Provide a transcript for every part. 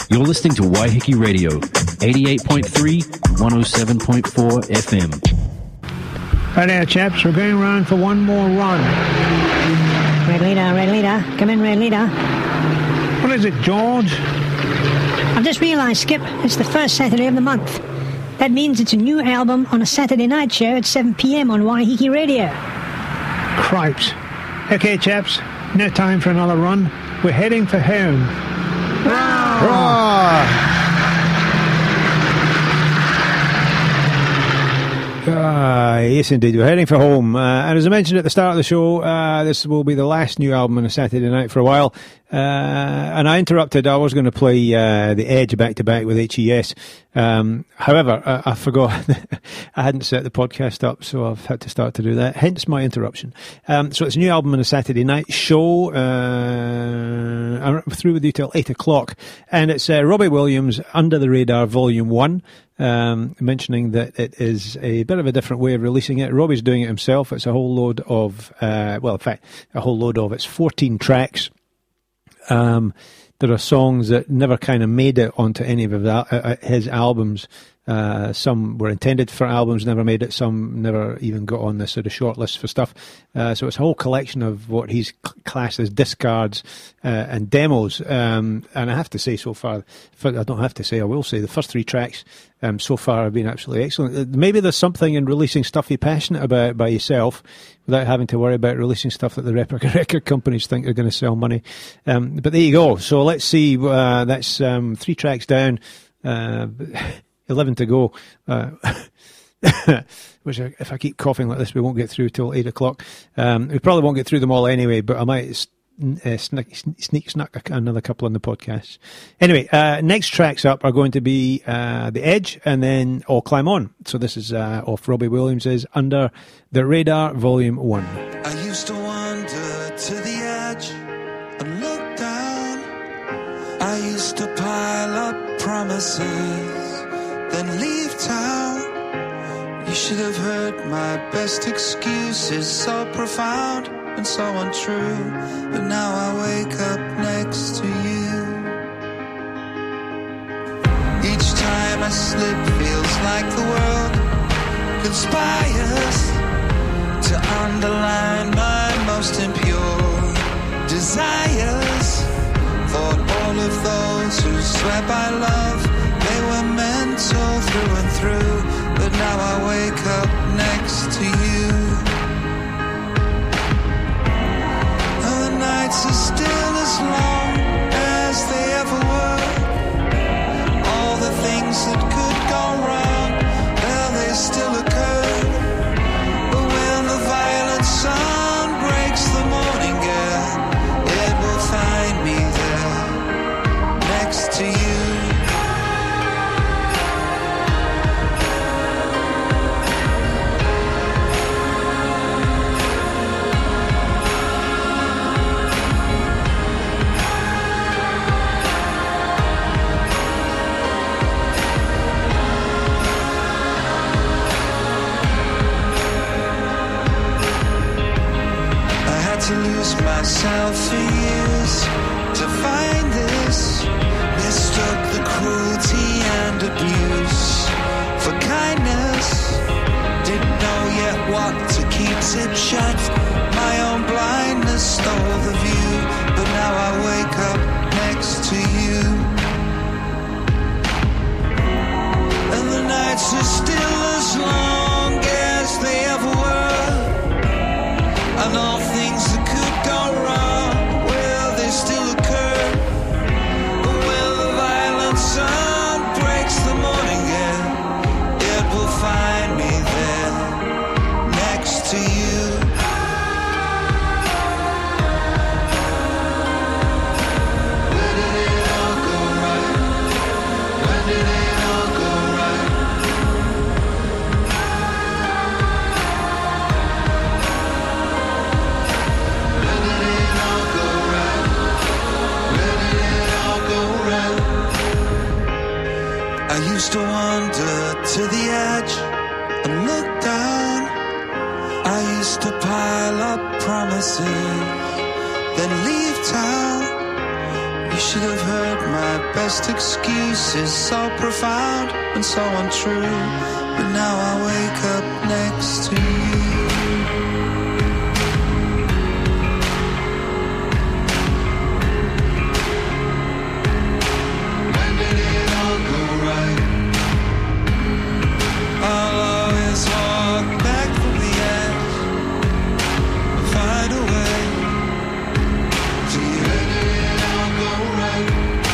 You're listening to Waiheke Radio, 88.3, 107.4 FM. Right there, chaps. We're going around for one more run. Red leader. Come in, red leader. What is it, George? I've just realised, Skip, it's the first Saturday of the month. That means it's a new album on a Saturday night show at 7 p.m. on Waiheke Radio. Cripes. Okay, chaps. No time for another run. We're heading for home. Yes, indeed. We're heading for home. And as I mentioned at the start of the show, this will be the last new album on a Saturday night for a while. And I interrupted. I was going to play The Edge back-to-back with HES. However, I forgot. I hadn't set the podcast up, so I've had to start to do that. Hence my interruption. So it's a new album on a Saturday night show. I'm through with you till 8 o'clock. And it's Robbie Williams, Under the Radar, Volume 1. Mentioning that it is a bit of a different way of releasing it. Robbie's doing it himself. It's a whole load of, it's 14 tracks. There are songs that never kind of made it onto any of his albums. Some were intended for albums, never made it. Some never even got on the sort of short list for stuff. So it's a whole collection of what he's classed as discards and demos. And I have to say so far, I don't have to say, I will say, the first 3 tracks so far have been absolutely excellent. Maybe there's something in releasing stuff you're passionate about by yourself without having to worry about releasing stuff that the record companies think are going to sell money. But there you go. So let's see. That's 3 tracks down. 11 to go, which if I keep coughing like this, we won't get through till 8 o'clock. We probably won't get through them all anyway, but I might sneak another couple on the podcast. Anyway, next tracks up are going to be The Edge and then All Climb On. So this is off Robbie Williams' Under the Radar, Volume 1. I used to wander to the edge and look down. I used to pile up promises, then leave town. You should have heard my best excuses, so profound and so untrue. But now I wake up next to you. Each time I slip feels like the world conspires to underline my most impure desires. Thought all of those who swear by love, they were mental through and through. But now I wake up next to you. And the nights are still as long as they ever were. All the things that could go wrong, well, they still occur. But when the violent sun breaks the morning air, it will find me there next to you. To lose myself for years to find this. Mistook the cruelty and abuse for kindness. Didn't know yet what to keep it shut. My own blindness stole the view. But now I wake up next to you. And the nights are still as long as they ever were. And all things that could go wrong, well, they still occur. But when the violent sun breaks the morning air, it will find me there next to you. Where did it all go right? When did it all go right? I used to wander to the edge and look down. I used to pile up promises, then leave town. You should have heard my best just excuses, so profound and so untrue. But now I wake up next to you. When did it all go right? I'll always walk back from the edge and find a way to you. When did it all go right?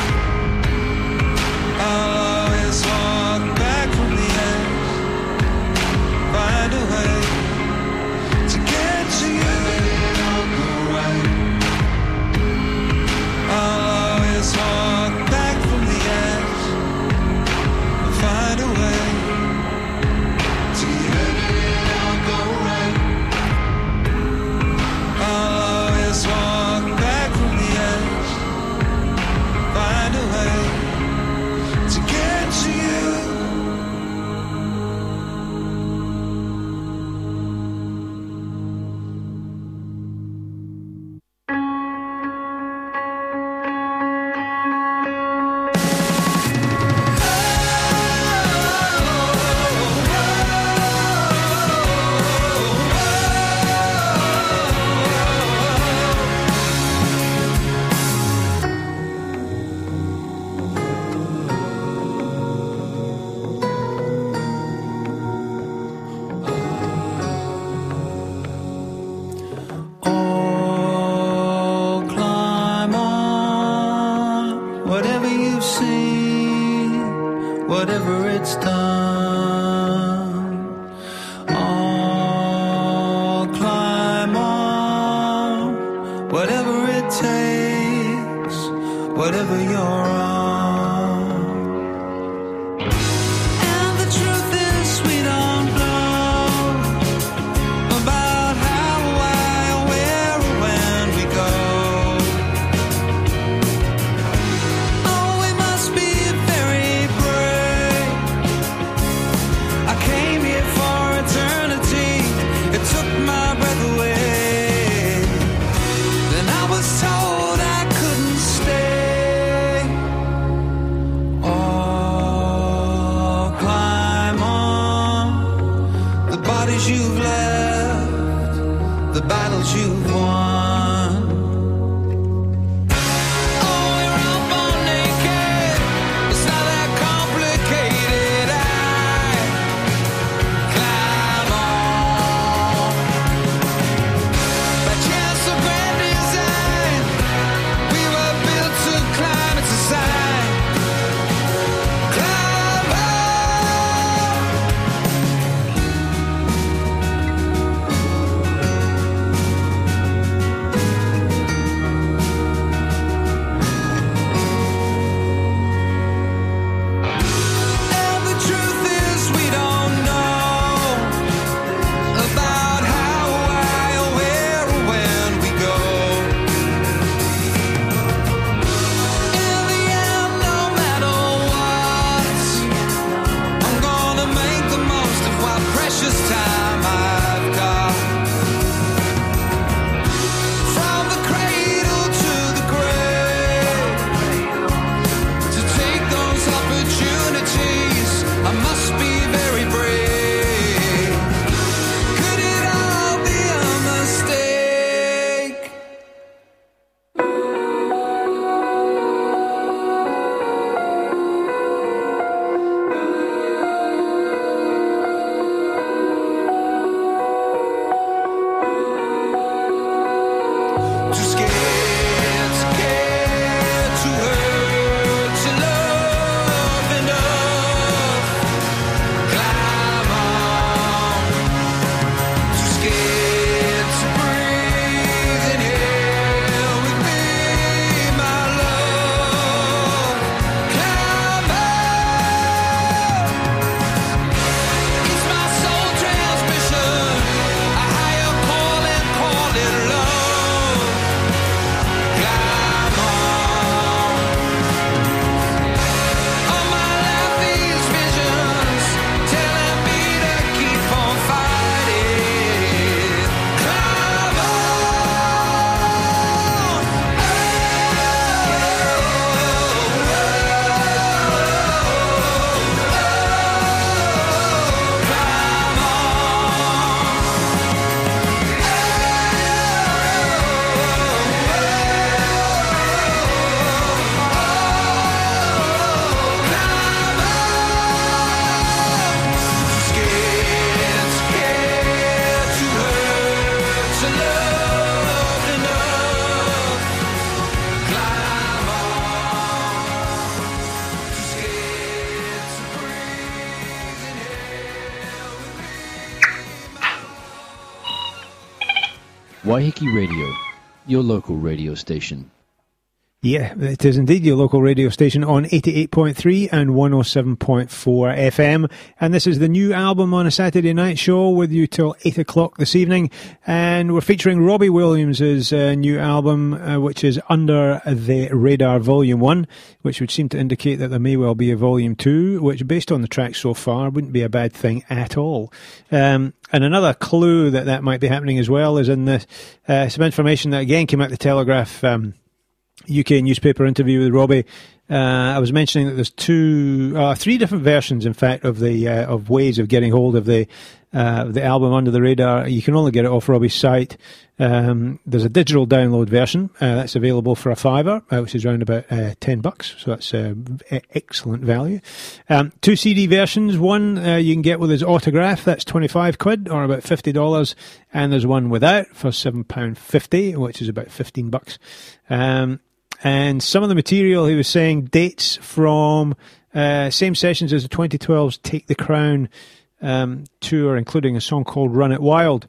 I'll always walk back from the edge, find a way to get to you. When did it all go right? I'll always walk back from the edge and find a way to you. When did it all go right? I'll always walk back from the edge, find a way to get to you. Oh, climb on, whatever you've seen, whatever it's done. Oh, climb on, whatever it takes, whatever you're on. And the truth is we don't know about how, why, where, or when we go. Oh, we must be very brave. I came here for eternity. It took my breath away. Then I was told I couldn't stay. Oh, climb on, the bodies you've left, the battles you've won. Oh, we're all born naked. It's not that complicated. Climb on. By chance or grand design, we were built to climb. It's a sign. Climb on. Waiheke Radio, your local radio station. Yeah, it is indeed your local radio station on 88.3 and 107.4 FM. And this is the new album on a Saturday night show with you till 8 o'clock this evening. And we're featuring Robbie Williams' new album, which is Under the Radar Volume 1, which would seem to indicate that there may well be a Volume 2, which, based on the tracks so far, wouldn't be a bad thing at all. And another clue that might be happening as well is in the some information that again came out the Telegraph UK newspaper interview with Robbie. I was mentioning that there's three different versions, in fact, of the of ways of getting hold of the album Under the Radar. You can only get it off Robbie's site. There's a digital download version that's available for $5, which is around about $10. So that's excellent value. 2 CD versions. One you can get with his autograph. That's £25 or about $50, and there's one without for £7.50, which is about $15. And some of the material, he was saying, dates from same sessions as the 2012's Take the Crown tour, including a song called Run It Wild.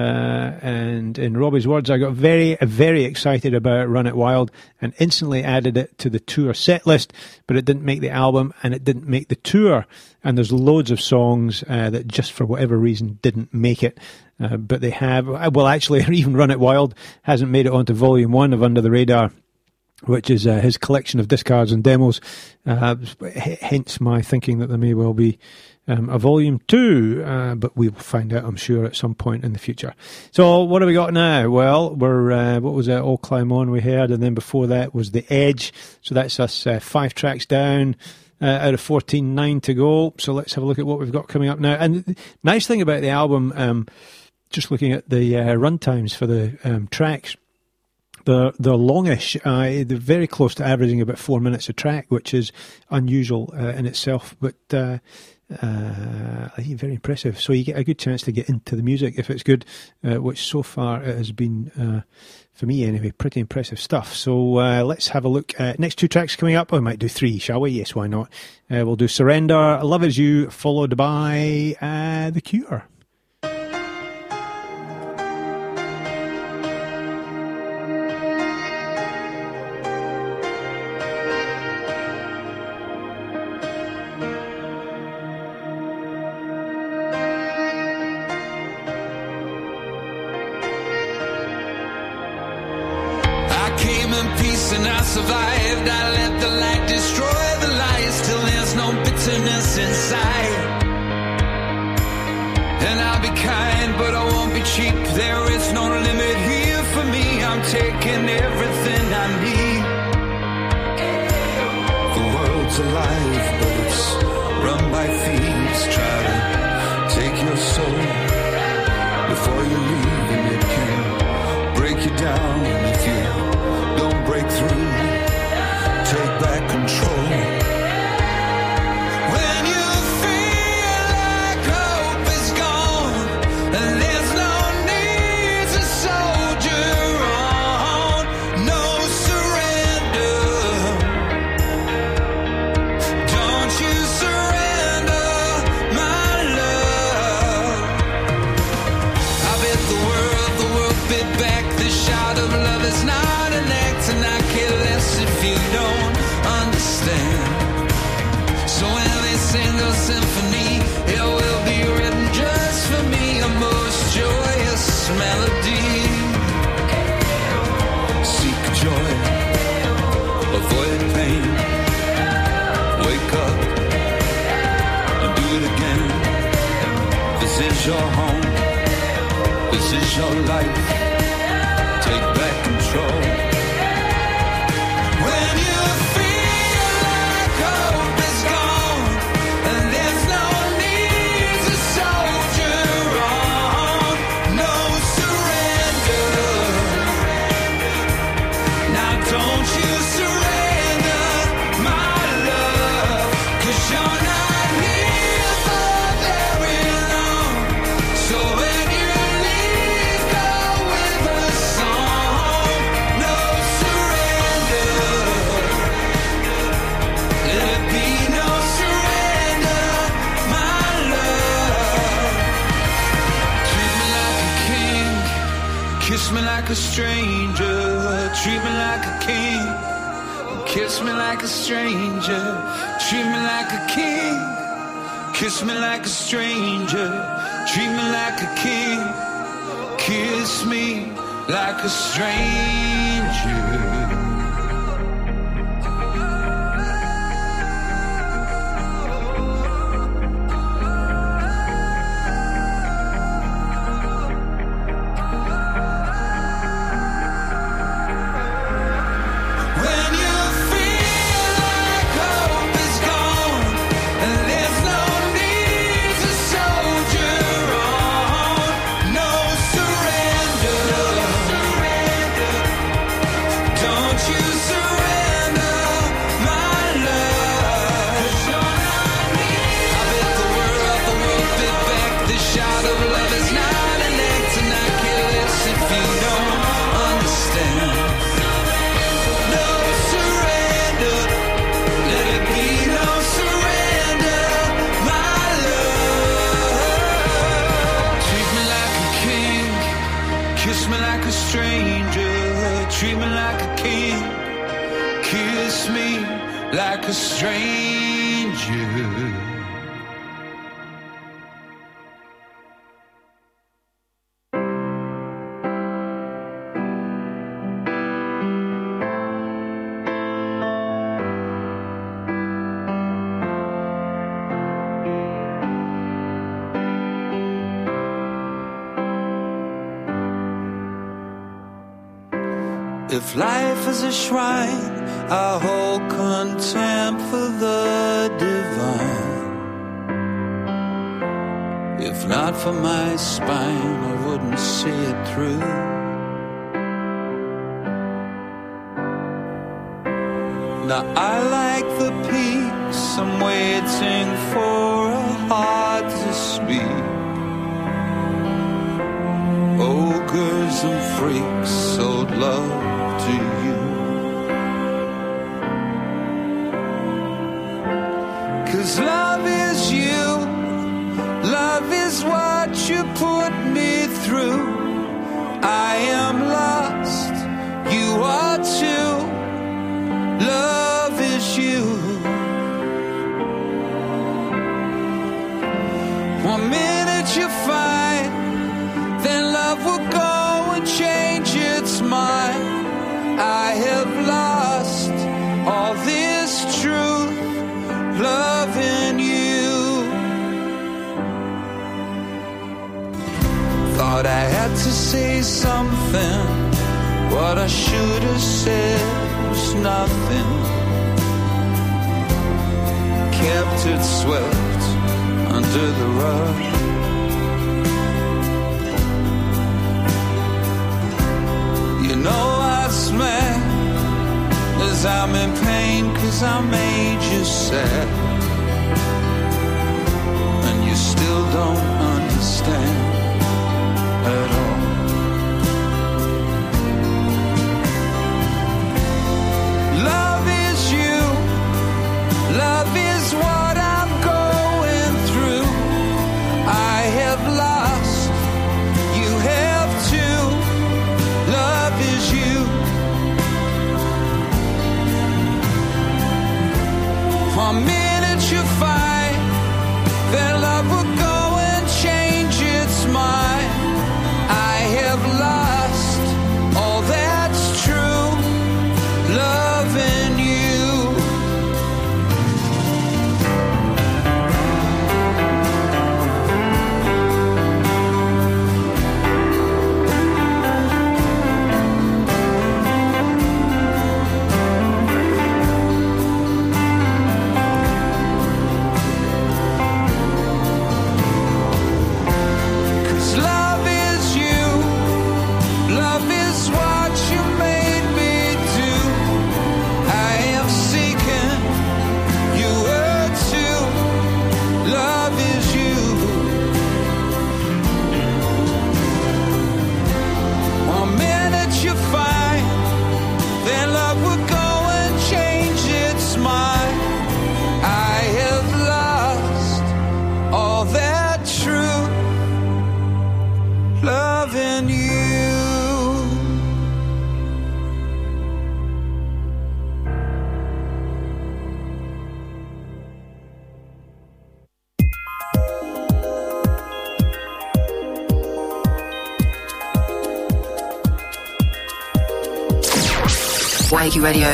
And in Robbie's words, I got very, very excited about Run It Wild and instantly added it to the tour set list, but it didn't make the album and it didn't make the tour. And there's loads of songs that just for whatever reason didn't make it. But they have, well, actually, even Run It Wild hasn't made it onto Volume 1 of Under the Radar, which is his collection of discards and demos, hence my thinking that there may well be a Volume 2, but we'll find out, I'm sure, at some point in the future. So what have we got now? Well, we're, what was it, All Climb On we heard, and then before that was The Edge, so that's us 5 tracks down, out of 14, 9 to go, so let's have a look at what we've got coming up now. And the nice thing about the album, just looking at the run times for the tracks, they're longish. They're very close to averaging about 4 minutes a track, which is unusual in itself, but I think very impressive. So you get a good chance to get into the music if it's good, which so far it has been, for me anyway, pretty impressive stuff. So let's have a look at next 2 tracks coming up. We might do 3, shall we? Yes, why not? We'll do Surrender, Love Is You, followed by The Cure. And I survived. I let the light destroy the lies till there's no bitterness inside. And I'll be kind, but I won't be cheap. There is no limit here for me. I'm taking everything I need. The world's alive, but it's run by thieves. Try to take your soul before you leave, and it can break you down if you don't break through, take back control. When you feel like hope is gone and there's no need to soldier on, no surrender. Don't you surrender, my love. I bet the world bit back. The shout of love is not an act, and I care less if you don't understand. So when they sing a symphony, it will be written just for me, a most joyous melody. Seek joy, avoid pain, wake up and do it again. This is your home, this is your life. Take back control. When you feel like hope is gone and there's no need to soldier on, no surrender. Now don't you surrender, my love, 'cause you're not here for very long. So when you leave, go with like a stranger, treat me like a king. Kiss me like a stranger, treat me like a king. Kiss me like a stranger, treat me like a king. Kiss me like a stranger. Treat me like a king, kiss me like a stranger. If life is a shrine, I hold contempt for the divine. If not for my spine, I wouldn't see it through. Now I like the peace, I'm waiting for a heart to speak. Ogres and freaks sold love to you. 'Cause love is you, love is what you put me through. I am lost, you are too. Love is you. One minute you find, then love will go and change its mind. I have lost all this truth, love in you. Thought I had to say something, what I should have said was nothing. Kept it swept under the rug. You know what's mad is I'm in pain 'cause I made you sad. And you still don't understand at all. Love is you, love is what I'm going through. I have lost, you have too. Love is you. One minute you fight, then love will go and change its mind. I have lost all that's true, love in you. Waiheke Radio.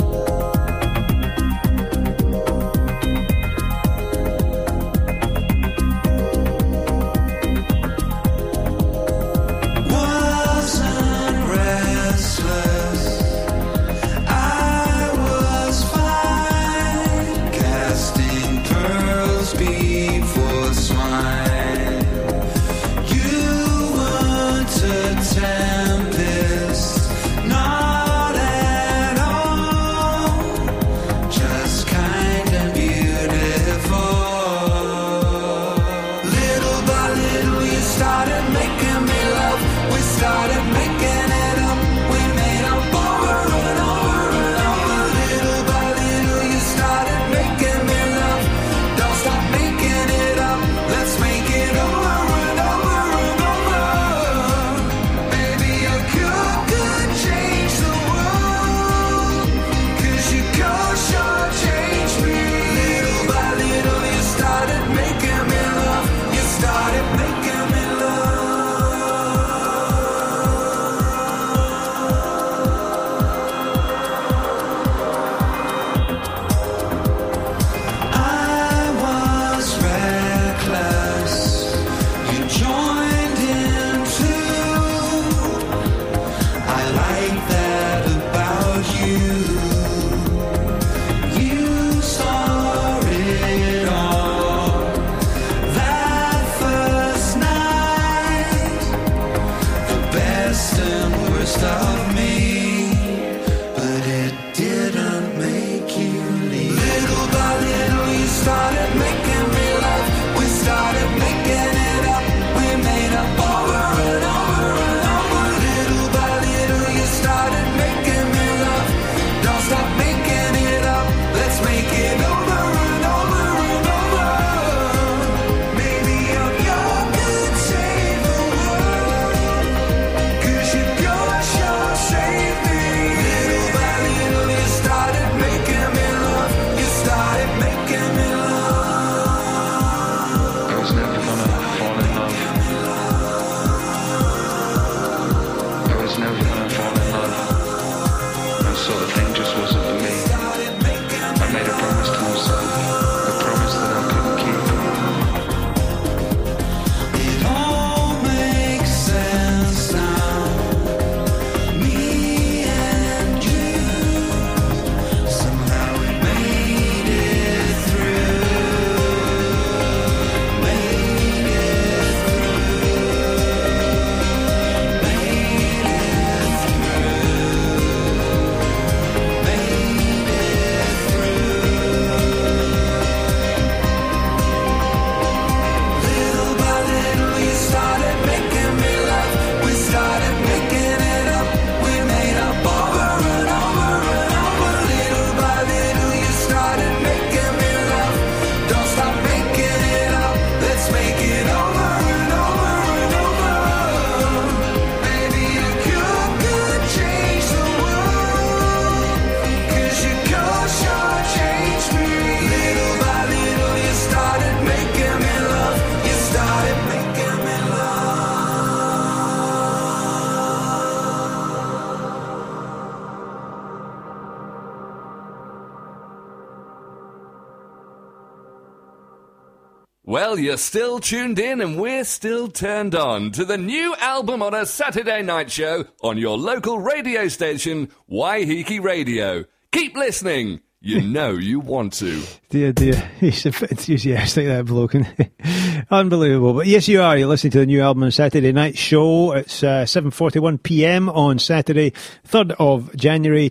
Well, you're still tuned in and we're still turned on to the new album on a Saturday night show on your local radio station, Waiheke Radio. Keep listening. You know you want to. Dear, he's a bit enthusiastic, that bloke. Unbelievable. But yes, you are. You're listening to the new album on Saturday Night Show. It's 7:41 p.m. on Saturday, 3rd of January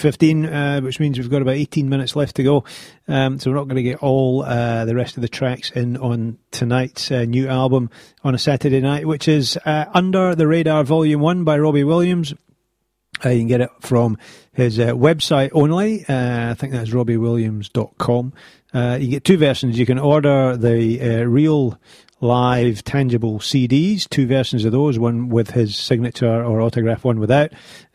2015, which means we've got about 18 minutes left to go. So we're not going to get all the rest of the tracks in on tonight's new album on a Saturday night, which is Under the Radar Volume 1 by Robbie Williams. You can get it from his website only. I think that's robbiewilliams.com. You get two versions. You can order the real live tangible CDs, two versions of those, one with his signature or autograph, one without,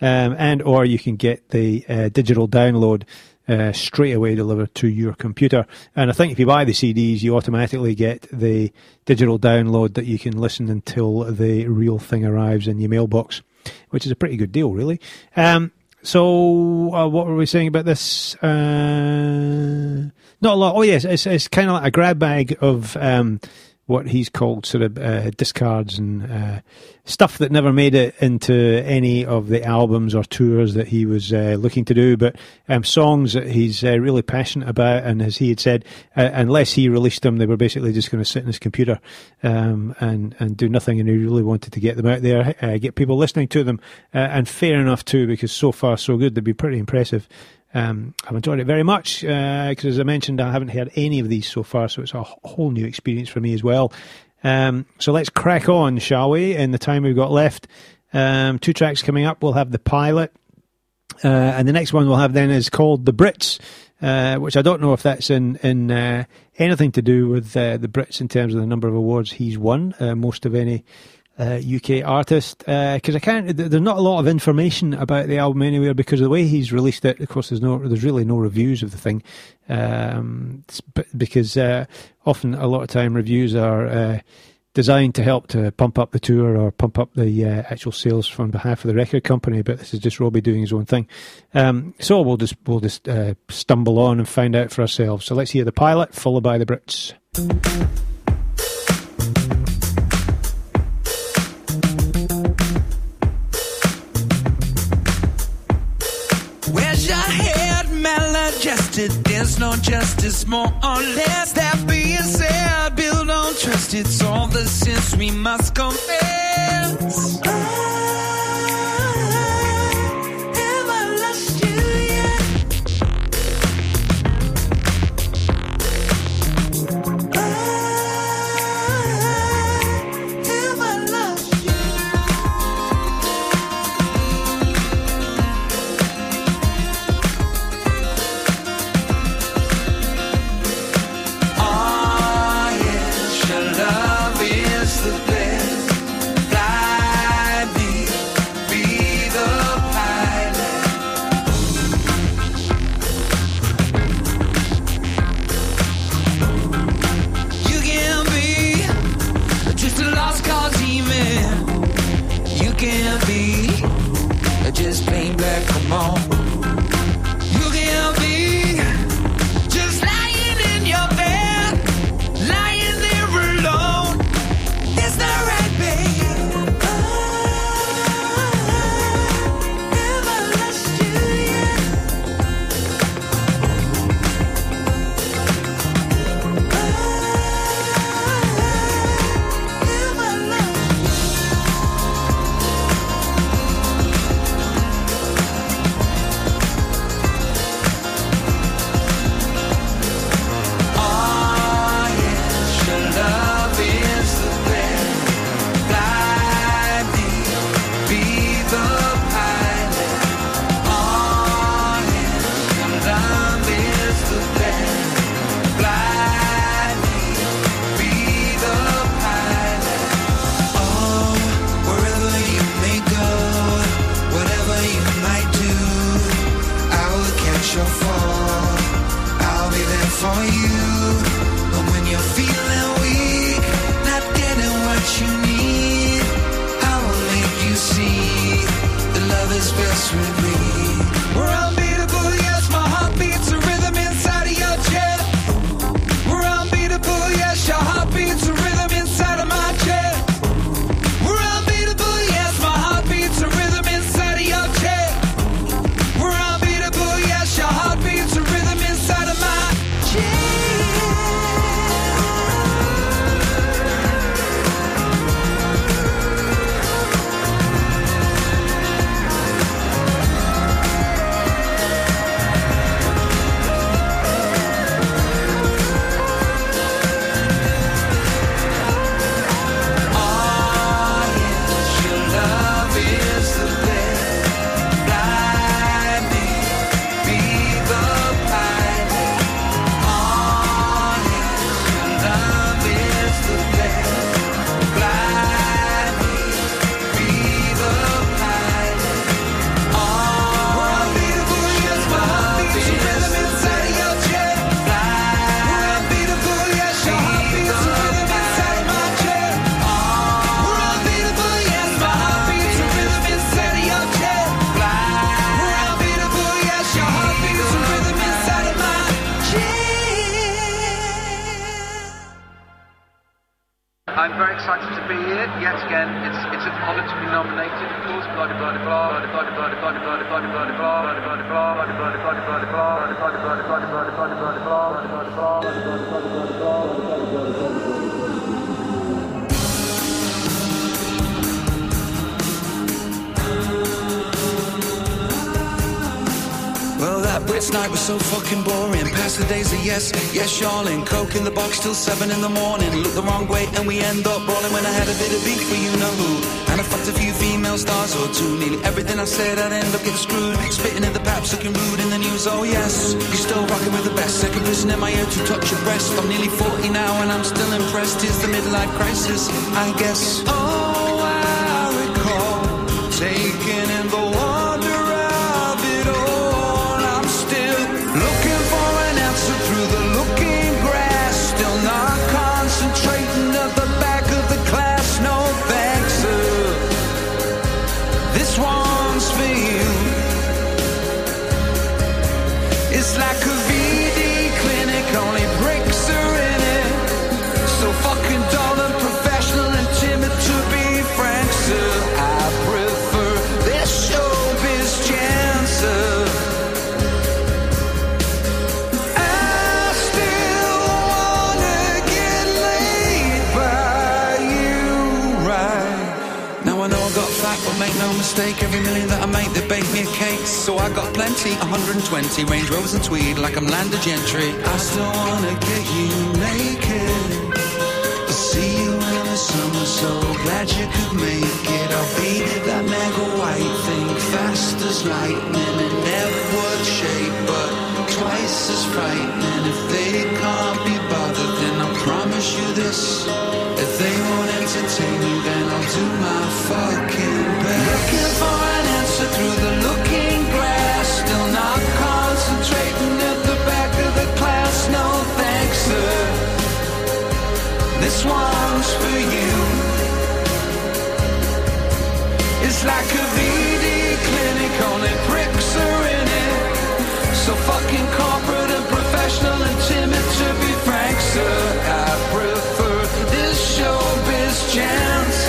and or you can get the digital download straight away delivered to your computer. And I think if you buy the CDs, you automatically get the digital download that you can listen until the real thing arrives in your mailbox, which is a pretty good deal, really. What were we saying about this? Not a lot. Oh yes, it's kind of like a grab bag of what he's called sort of discards and stuff that never made it into any of the albums or tours that he was looking to do, but songs that he's really passionate about, and as he had said, unless he released them, they were basically just going to sit in his computer and do nothing, and he really wanted to get them out there, get people listening to them, and fair enough too, because so far so good. They'd be pretty impressive. I've enjoyed it very much because, as I mentioned, I haven't heard any of these so far, so it's a whole new experience for me as well. So let's crack on, shall we, in the time we've got left. 2 tracks coming up. We'll have The Pilot, and the next one we'll have then is called The Brits, which I don't know if that's in anything to do with the Brits in terms of the number of awards he's won, most of any UK artist, because there's not a lot of information about the album anywhere, because of the way he's released it. Of course, there's really no reviews of the thing, because often a lot of time reviews are designed to help to pump up the tour or pump up the actual sales on behalf of the record company, but this is just Robbie doing his own thing. So we'll just stumble on and find out for ourselves. So let's hear The Pilot, followed by The Brits. Where's your head, maladjusted? There's no justice, more or less. That being said, build on trust. It's all the sins we must confess. Have I lost you yet? Have I lost you? Love is the best. Fly me, be the pilot. You can be just a lost cause demon. You can be just plain black, come on. You can be just lying in your bed, lying there alone. Is that right, babe? Have I lost you yet? Have I lost love is the best. Fly me, be the pilot. Oh, yes, love is the best. Fly me, be the pilot. Oh, wherever you may go, whatever you might do, I will catch your fall. I'll be there for you. But when you're feeling weak, not getting what you need, I will make you see that love is best with me. We're unbeatable, yes, my heart beats a rhythm inside of your chest. We're unbeatable, yes, your heart beats a rhythm inside of my chest. We're unbeatable, yes, my heart beats a rhythm inside of your chest. We're unbeatable, yes, your heart beats a rhythm inside of my chest. I'm very excited to be here. Yet again, it's an honour to be nominated, of course. Blah blah blah blah blah blah blah blah blah blah blah blah Well, that Brits night was so fucking boring. Past the days of yes, Charlene. Coke in the box till 7 in the morning. Look the wrong way and we end up brawling. When I had a bit of beef for you know who. And I fucked a few female stars or two. Nearly everything I said I'd end up getting screwed. Spitting in the paps, looking rude in the news. Oh yes, you're still rocking with the best. Second person in my ear to touch your breast. I'm nearly 40 now and I'm still impressed. It's the midlife crisis, I guess. Oh, I recall taking in the wonder of it all. I'm still looking for an answer through the looking grass. Still not concentrating at the back of the class. No thanks, this one's for you. It's like a VD clinic, only bricks are in it. So fucking dull and professional and timid to be frank, sir. I prefer this showbiz chance. I still wanna get laid by you, right? Now I know I got fat, but make no mistake, every million that I make, they bake me a cake. So I got plenty, 120 Range Rovers and tweed, like I'm landed gentry. I still wanna get you naked. I see you in the summer, so glad you could make it. I'll be that mega white thing, fast as lightning, in Edward shape, but twice as frightening. If they can't be bothered, then I promise you this: if they won't entertain you, then I'll do my fucking best. Looking for an answer through the looking glass. Still not concentrating at the back of the class. No thanks, sir. This one's for you. It's like a VD clinic, only pricks are in it. So fucking corporate and professional and timid to be frank, sir. I prefer this showbiz chance.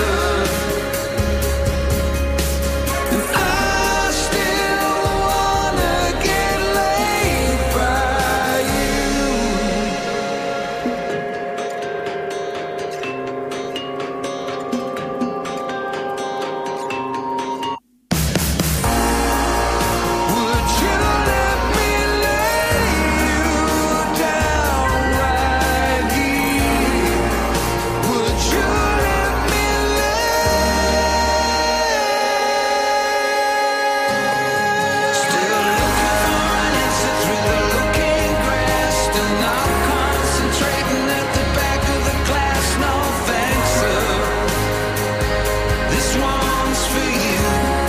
And I still wanna get laid by you. Would you let me lay you down right here? Would you let me Still looking for an answer through the looking grass. Still not concentrating at the back of the class. No thanks, sir. This one's for you.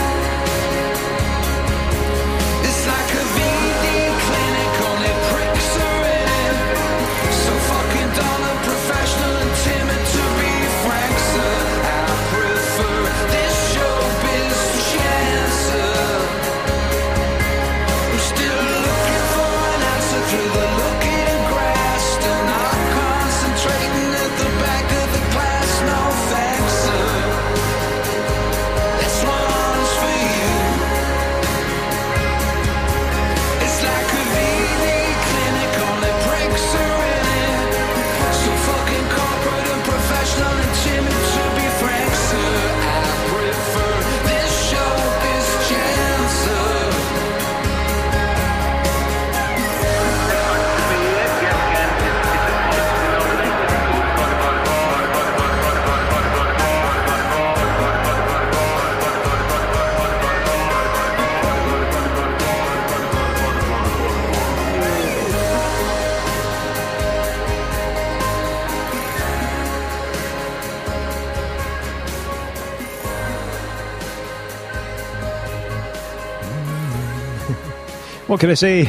It's like a VD clinic, only pricks are in it. So fucking dull and professional and timid to be frank, sir. I prefer this showbiz chance. I'm still looking for an answer through the looking grass. Still not concentrating at the back of the class. No thanks, sir. This one's for you. It's like a VD clinic, only pricks are in it. So fucking corporate and professional and timid to be frank, sir. I prefer this showbiz chance. What can I say?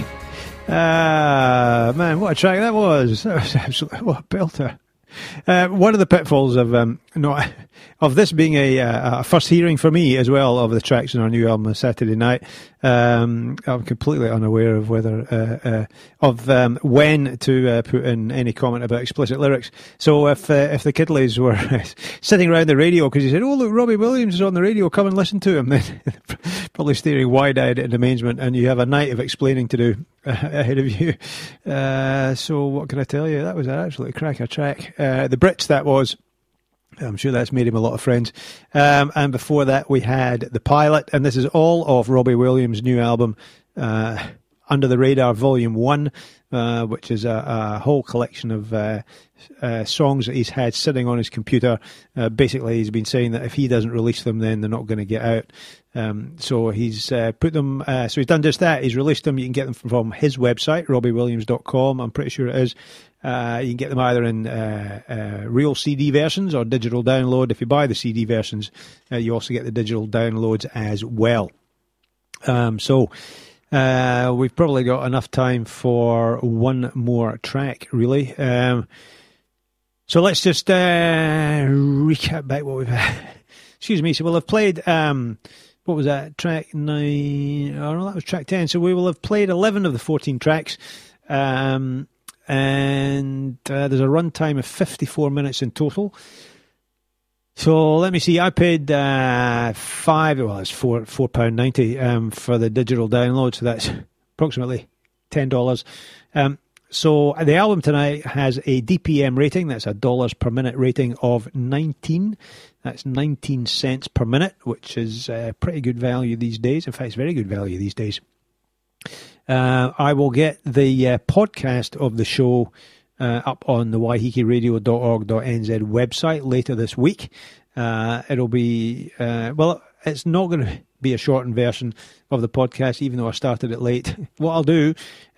Man, what a track that was. That was absolutely, what a belter. One of the pitfalls of not of this being a first hearing for me as well of the tracks in our new album on Saturday night. I'm completely unaware of whether when to put in any comment about explicit lyrics. So if the Kidleys were sitting around the radio because he said, "Oh look, Robbie Williams is on the radio, come and listen to him," then probably staring wide-eyed at an amazement, and you have a night of explaining to do ahead of you. So what can I tell you? That was an absolutely cracker track. The Brits, that was. I'm sure that's made him a lot of friends. And before that, we had The Pilot, and this is all of Robbie Williams' new album, Under the Radar Volume 1, which is a whole collection of songs that he's had sitting on his computer. Basically, he's been saying that if he doesn't release them, then they're not going to get out. So he's put them, so he's done just that. He's released them. You can get them from his website, robbiewilliams.com. I'm pretty sure it is. You can get them either in real CD versions or digital download. If you buy the CD versions, you also get the digital downloads as well. So we've probably got enough time for one more track, really. So let's just recap back what we've had. Excuse me. So we'll have played, what was that, track 9? Oh, no, that was track 10. So we will have played 11 of the 14 tracks. And there's a runtime of 54 minutes in total. So let me see. I paid it's £4.90 for the digital download, so that's approximately $10. So the album tonight has a DPM rating, that's a dollars per minute rating of 19. That's 19 cents per minute, which is pretty good value these days. In fact, it's very good value these days. I will get the podcast of the show up on the waihikiRadio.org.nz website later this week. It'll be, it's not going to be a shortened version of the podcast, even though I started it late. What I'll do,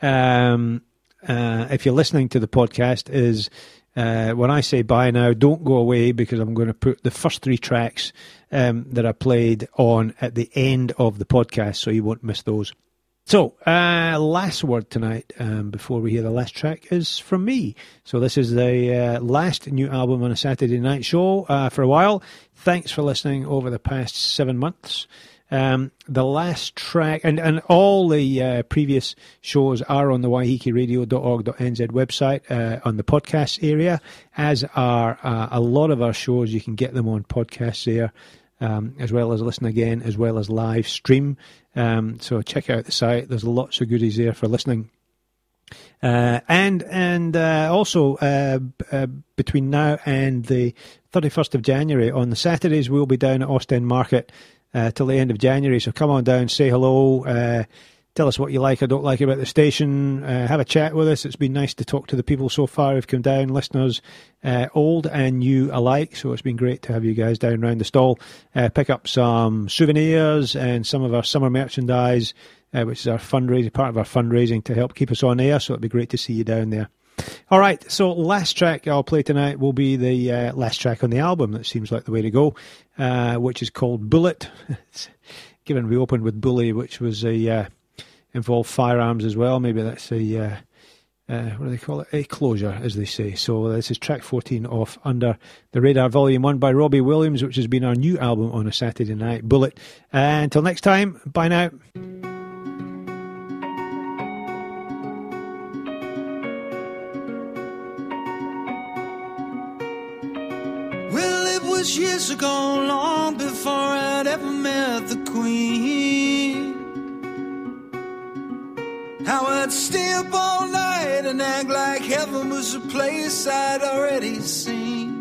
if you're listening to the podcast, is when I say bye now, don't go away, because I'm going to put the first 3 tracks that I played on at the end of the podcast, so you won't miss those. So, last word tonight, before we hear the last track, is from me. So this is the last new album on a Saturday night show for a while. Thanks for listening over the past 7 months. The last track, and all the previous shows are on the waihikiRadio.org.nz website on the podcast area, as are a lot of our shows. You can get them on podcasts there. As well as listen again, as well as live stream. So check out the site. There's lots of goodies there for listening. And also between now and the 31st of January, on the Saturdays, we'll be down at Ostend Market till the end of January. So come on down, say hello, tell us what you like or don't like about the station, have a chat with us. It's been nice to talk to the people so far who've come down, listeners, old and new alike. So it's been great to have you guys down around the stall. Pick up some souvenirs and some of our summer merchandise, which is our fundraising, part of our fundraising to help keep us on air. So it'd be great to see you down there. All right, so last track I'll play tonight will be the last track on the album. That seems like the way to go, which is called Bullet. Given we opened with Bully, which was involved firearms as well. Maybe that's a, what do they call it? A closure, as they say. So this is track 14 off Under the Radar Volume 1 by Robbie Williams, which has been our new album on a Saturday night, Bullet. Until next time, bye now. Well, it was years ago, long before I'd ever met the Queen. How I'd stay up all night and act like heaven was a place I'd already seen.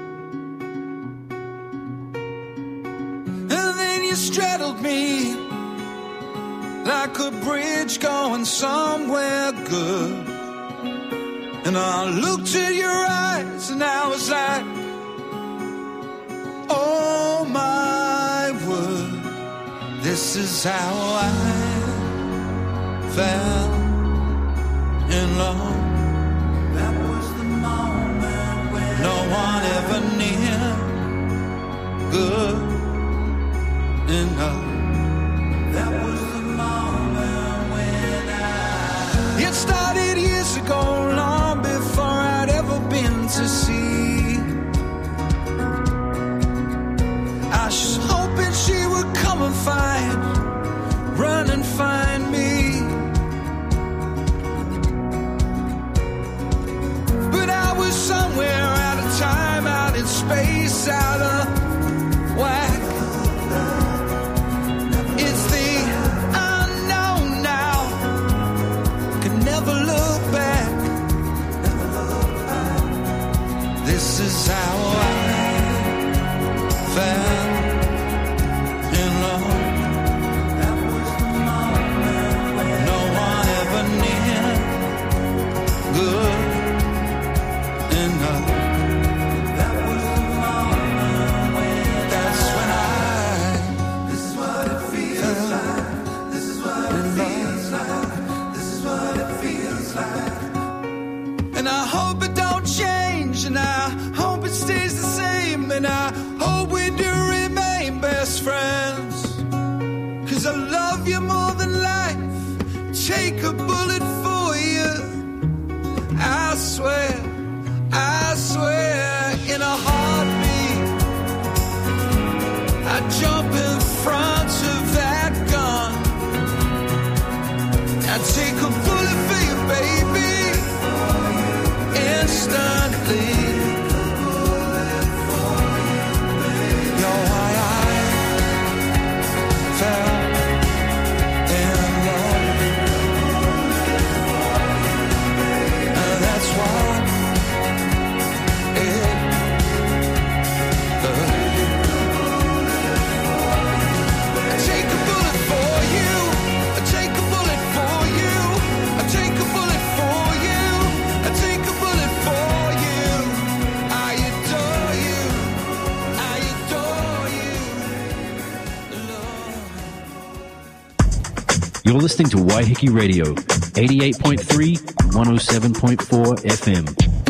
And then you straddled me like a bridge going somewhere good. And I looked at your eyes and I was like, oh my word, this is how I fell in love. That was the moment when no one ever near good enough. That was the moment when it started years ago, long before I'd ever been to sea. space out of whack. It's the unknown now, can never look back. This is how I fell in love. No one ever near good enough. That's when this is what it feels like. This is what it feels like. This is what it feels like. And I hope it don't change, and I hope it stays the same, and I hope we do remain best friends. 'Cause I love you more than life. Take a bullet for you. I swear, in a heartbeat, I jump in front of that gun. I take a bullet for you, baby, instantly. You're why I fell in love. And that's why I take a bullet for you. I take a bullet for you. I take a bullet for you. I take a bullet for you. I adore you. I adore you. Love. You're listening to Waiheke Radio, 88.3, 107.4 FM.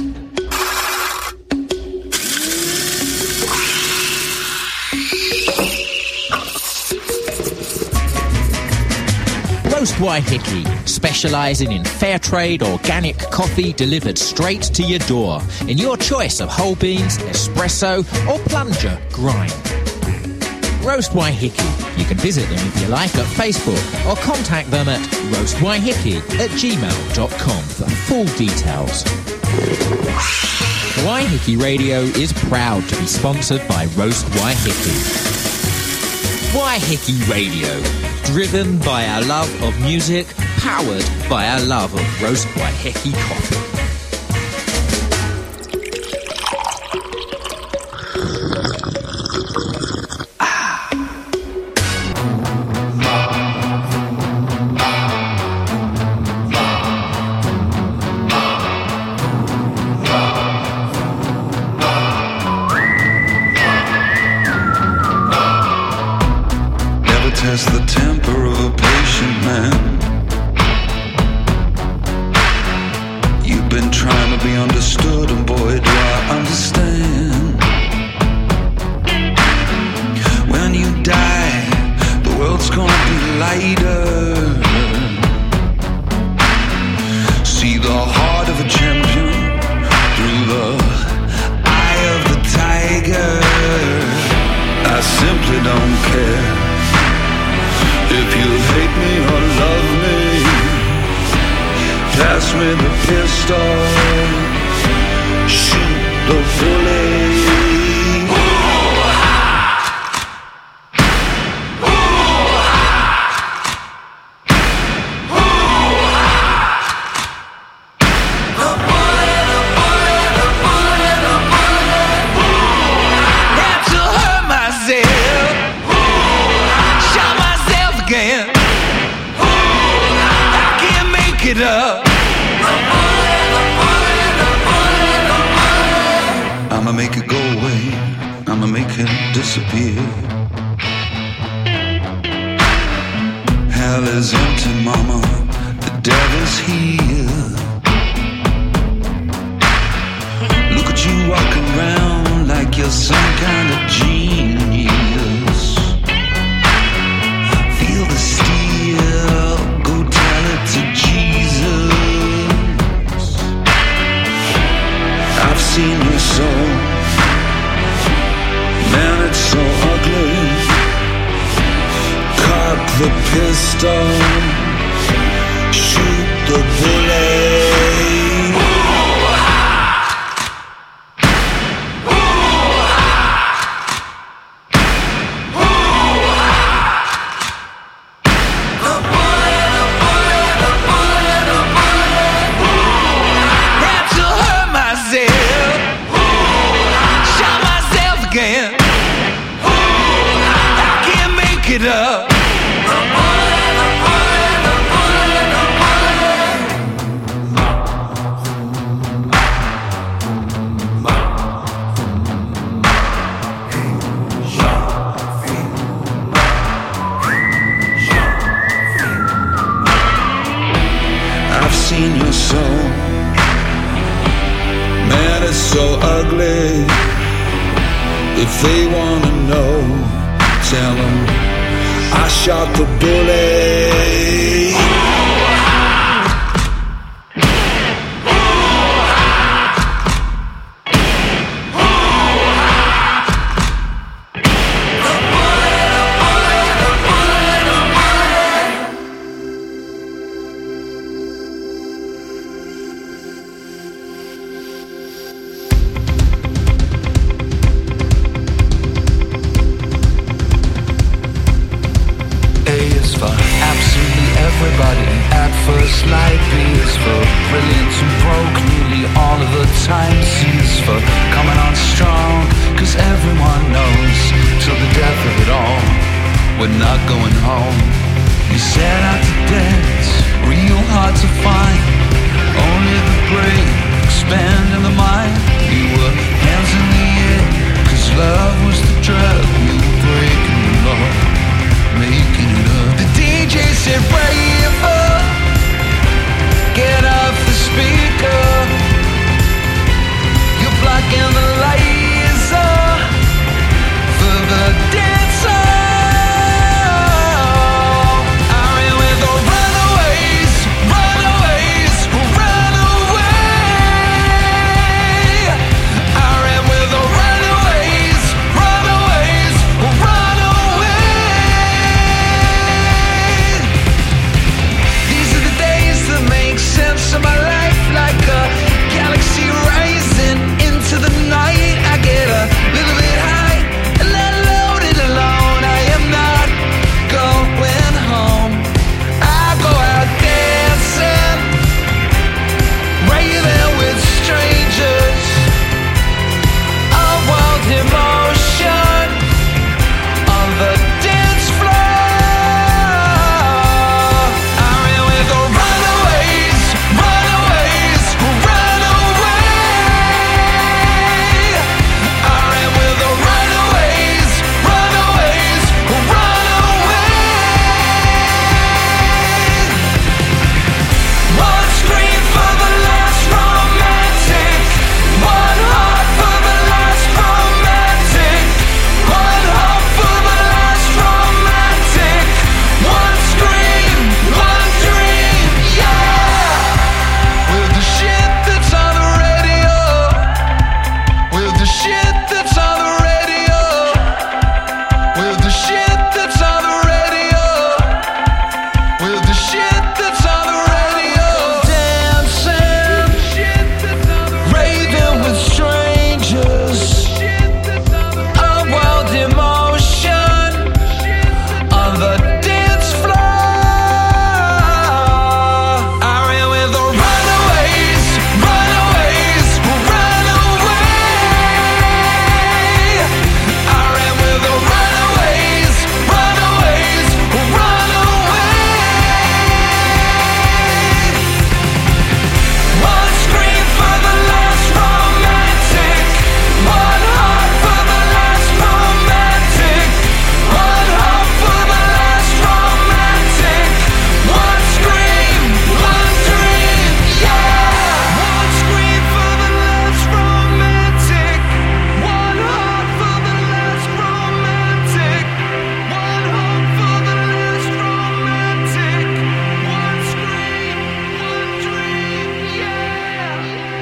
Roast Waiheke, specialising in fair trade organic coffee delivered straight to your door in your choice of whole beans, espresso or plunger grind. Roast Waiheke. You can visit them if you like at Facebook or contact them at roastwaiheke@gmail.com for full details. Waiheke Radio is proud to be sponsored by Roast Waiheke. Waiheke Radio, driven by our love of music, powered by our love of Roast Waiheke coffee. Test the temper of a patient man. You've been trying to be understood, and boy, do I understand. When you die, the world's gonna be lighter. See the heart of a champion through the eye of the tiger. I simply don't care if you hate me or love me. Pass me the pistol, shoot the bullet. I'ma make it go away, I'ma make it disappear. Hell is empty, mama, the devil's here. Look at you walking around like you're some kind of genius. Feel the steel, go tell it to Jesus. I've seen your soul, man, it's so ugly. Cock the pistol, shoot the bullet. If they wanna know, tell them I shot the bullet. Everybody at first light, B is for brilliant and broke nearly all of the time. C is for coming on strong, cause everyone knows till the death of it all, we're not going home. We set out to dance, real hard to find, only the brave expand in the mind. We were hands in the air, cause love was the drug. We were breaking the law, making it up. The DJ said wave up, get off the speaker, you're blocking the laser for the dancer. I ran with the runaways, runaways, runaway. I ran with the runaways, runaways, runaway. Sense of my life like a galaxy rising into the night. I get a little bit high and then loaded alone. I am not going home. I go out dancing, raving with strangers, a wild emotion on the dance floor. I ran with the runaways, runaways, runaway. I ran with the runaways, runaways, runaway. One scream for the last romantic, one heart for the last romantic, one heart for the last romantic, one scream, one dream, yeah. With the shit that's on the radio, with the shit that's on the radio, with the shit that's on the radio, with the shit that's on the radio. Dancing, raving with strangers, a wild emotion on the dance floor. I ran with the runaways, runaways, runaway. I ran with the runaways, runaways, runaway. One scream for the last romantic, one heart for the last romantic, one heart for the last romantic, one scream, one dream, yeah. One scream for the last romantic, one heart for the last romantic, one heart for the last romantic, one scream, one dream, yeah.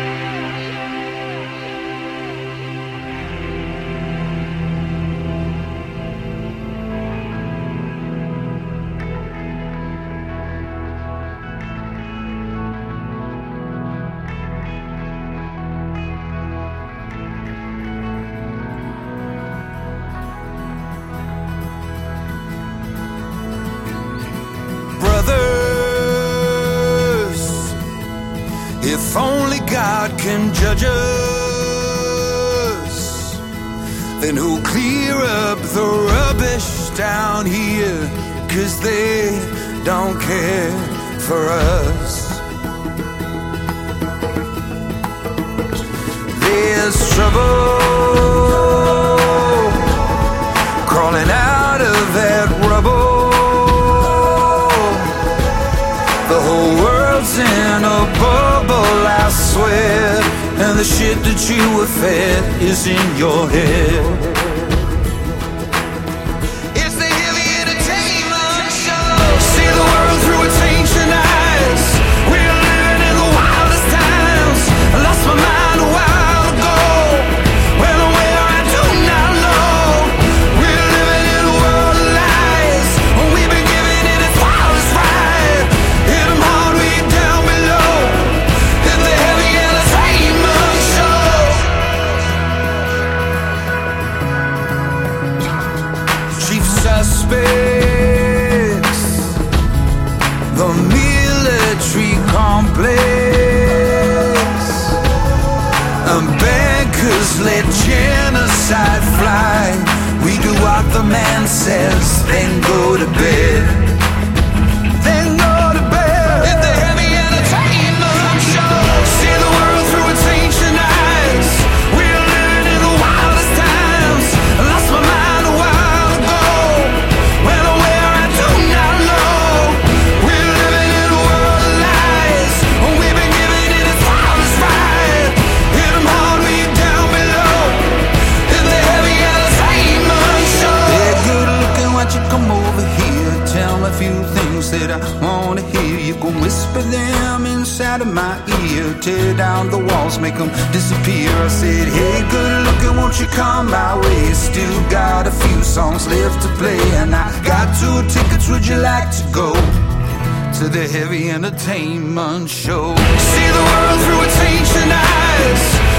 Brothers, if only God can judge us, then who'll clear up the rubbish down here? 'Cause they don't care for us. There's trouble crawling out of that rubble. The whole world's in a bubble, I swear, and the shit that you were fed is in your head. Beggars let genocide fly. We do what the man says, then go to bed. Then go to bed. It's the heavy entertainment show. See the world through its ancient eyes. We're living in the wildest times. I lost my mind a while ago. When or where I do not know. We're living in a world of lies. We've been given it its wildest ride. Hit 'em hard, leave down below. In the heavy entertainment show. Yeah, good looking, why don't you come over here? Tell me a few things that I wanna hear. You can whisper them inside of my ear. Tear down the walls, make them disappear. I said, hey, good looking, won't you come my way? Still got a few songs left to play, and I got 2 tickets, would you like to go to the heavy entertainment show? See the world through its ancient eyes.